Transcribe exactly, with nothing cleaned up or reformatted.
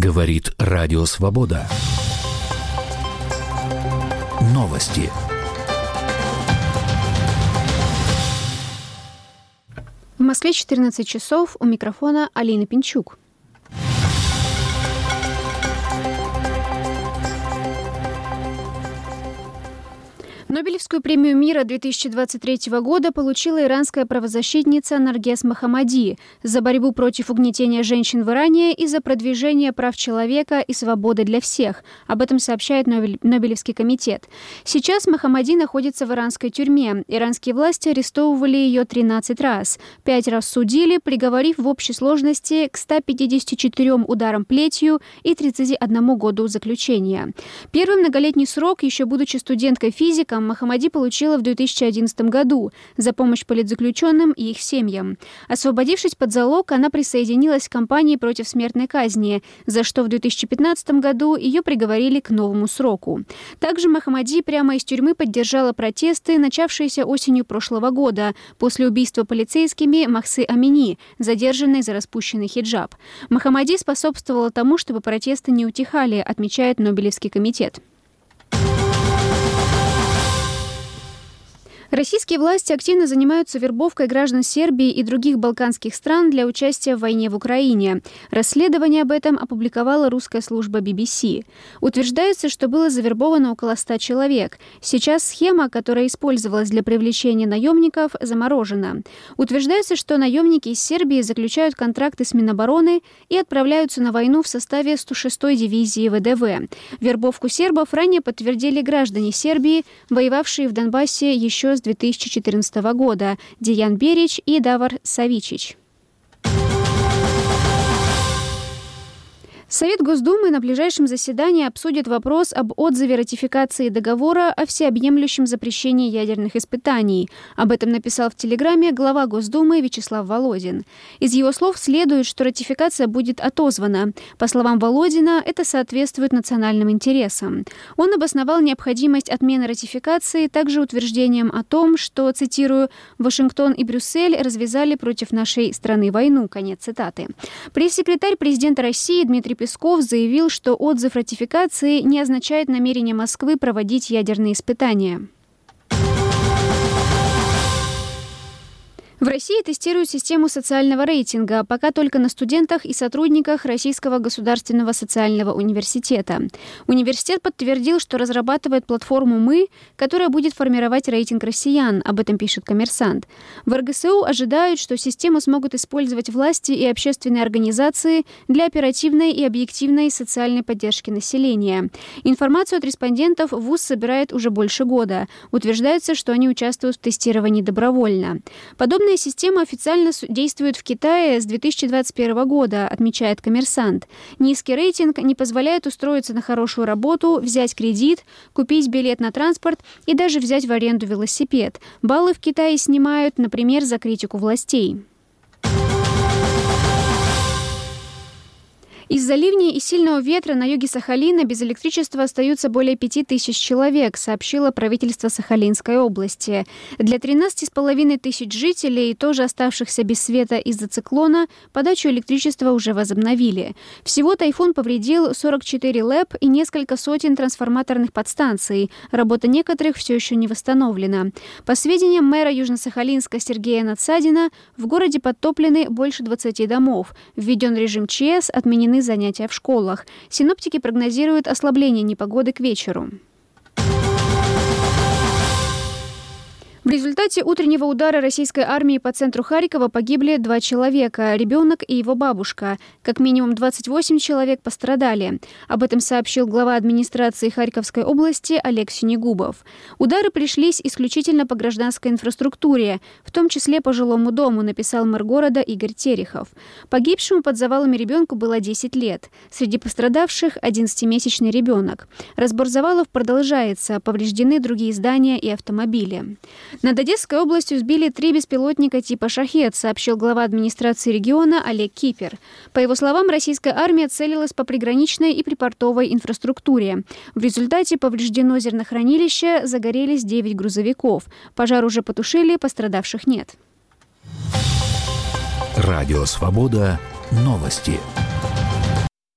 Говорит Радио Свобода. Новости. В Москве четырнадцать часов, у микрофона Алина Пинчук. Нобелевскую премию мира две тысячи двадцать третьего года получила иранская правозащитница Наргес Мохаммади за борьбу против угнетения женщин в Иране и за продвижение прав человека и свободы для всех. Об этом сообщает Нобелевский комитет. Сейчас Мохаммади находится в иранской тюрьме. Иранские власти арестовывали ее тринадцать раз. Пять раз судили, приговорив в общей сложности к ста пятидесяти четырем ударам плетью и тридцати одному году заключения. Первый многолетний срок, еще будучи студенткой физика, Мохаммади получила в две тысячи одиннадцатом году за помощь политзаключенным и их семьям. Освободившись под залог, она присоединилась к кампании против смертной казни, за что в две тысячи пятнадцатом году ее приговорили к новому сроку. Также Мохаммади прямо из тюрьмы поддержала протесты, начавшиеся осенью прошлого года, после убийства полицейскими Махсы Амини, задержанной за распущенный хиджаб. Мохаммади способствовала тому, чтобы протесты не утихали, отмечает Нобелевский комитет. Российские власти активно занимаются вербовкой граждан Сербии и других балканских стран для участия в войне в Украине. Расследование об этом опубликовала русская служба би би си. Утверждается, что было завербовано около ста человек. Сейчас схема, которая использовалась для привлечения наемников, заморожена. Утверждается, что наемники из Сербии заключают контракты с Минобороны и отправляются на войну в составе сто шестой дивизии вэ дэ вэ. Вербовку сербов ранее подтвердили граждане Сербии, воевавшие в Донбассе еще с две тысячи четырнадцатого года, Деян Берич и Давор Савичич. Совет Госдумы на ближайшем заседании обсудит вопрос об отзыве ратификации договора о всеобъемлющем запрещении ядерных испытаний. Об этом написал в Телеграме глава Госдумы Вячеслав Володин. Из его слов следует, что ратификация будет отозвана. По словам Володина, это соответствует национальным интересам. Он обосновал необходимость отмены ратификации также утверждением о том, что, цитирую, «Вашингтон и Брюссель развязали против нашей страны войну». Конец цитаты. Пресс-секретарь президента России Дмитрий Песков заявил, что отзыв ратификации не означает намерение Москвы проводить ядерные испытания. В России тестируют систему социального рейтинга, пока только на студентах и сотрудниках Российского государственного социального университета. Университет подтвердил, что разрабатывает платформу «Мы», которая будет формировать рейтинг россиян, об этом пишет «Коммерсант». В эр гэ эс у ожидают, что систему смогут использовать власти и общественные организации для оперативной и объективной социальной поддержки населения. Информацию от респондентов вуз собирает уже больше года. Утверждается, что они участвуют в тестировании добровольно. Подобные система официально действует в Китае с две тысячи двадцать первого года, отмечает «Коммерсант». Низкий рейтинг не позволяет устроиться на хорошую работу, взять кредит, купить билет на транспорт и даже взять в аренду велосипед. Баллы в Китае снимают, например, за критику властей. Из-за ливней и сильного ветра на юге Сахалина без электричества остаются более пяти тысяч человек, сообщило правительство Сахалинской области. Для тринадцати с половиной тысяч жителей, тоже оставшихся без света из-за циклона, подачу электричества уже возобновили. Всего тайфун повредил сорок четыре ЛЭП и несколько сотен трансформаторных подстанций. Работа некоторых все еще не восстановлена. По сведениям мэра Южно-Сахалинска Сергея Надсадина, в городе подтоплены больше двадцати домов. Введен режим ЧС, отменены занятия в школах. Синоптики прогнозируют ослабление непогоды к вечеру. В результате утреннего удара российской армии по центру Харькова погибли два человека – ребенок и его бабушка. Как минимум двадцать восемь человек пострадали. Об этом сообщил глава администрации Харьковской области Олег Синегубов. Удары пришлись исключительно по гражданской инфраструктуре, в том числе по жилому дому, написал мэр города Игорь Терехов. Погибшему под завалами ребенку было десять лет. Среди пострадавших – одиннадцатимесячный ребенок. Разбор завалов продолжается, повреждены другие здания и автомобили. Над Одесской областью сбили три беспилотника типа «Шахед», сообщил глава администрации региона Олег Кипер. По его словам, российская армия целилась по приграничной и припортовой инфраструктуре. В результате повреждено зернохранилище, загорелись девять грузовиков. Пожар уже потушили, пострадавших нет. Радио «Свобода». Новости.